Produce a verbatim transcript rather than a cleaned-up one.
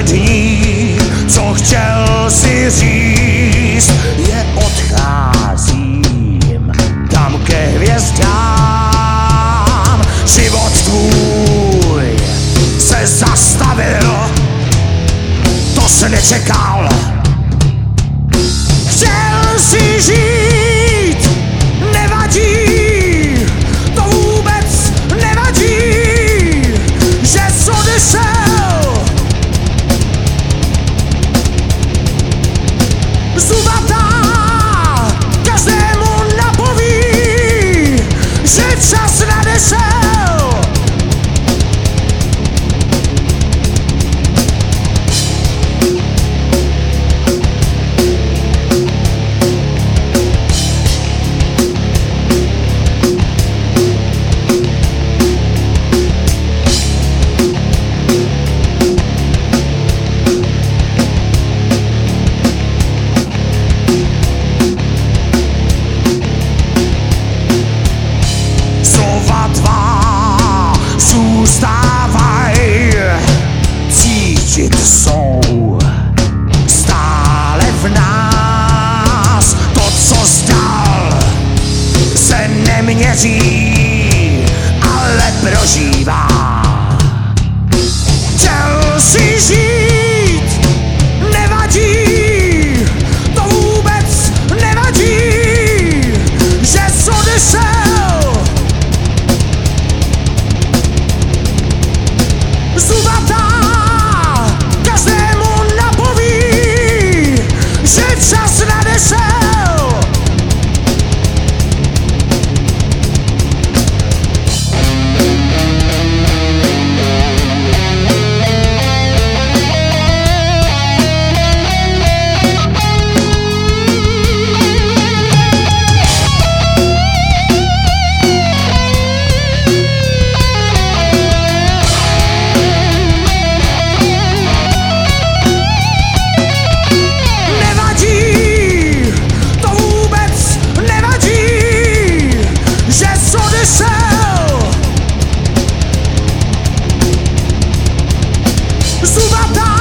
poslední, co chtěl si říct, je odcházím tam ke hvězdám. Život tvůj se zastavil, to se nečekal. Chtěl si žít, nevadí, to vůbec nevadí, že jsi odešel. Zubatá každému napoví, že čas nadešel. Zůstávaj, cítit jsou stále v nás. To, co zdal, se neměří, ale prožívá. Chtěl si žít, nevadí, to vůbec nevadí, že jsi odešel. Zubatá každému napoví, že čas nadešel. Zubata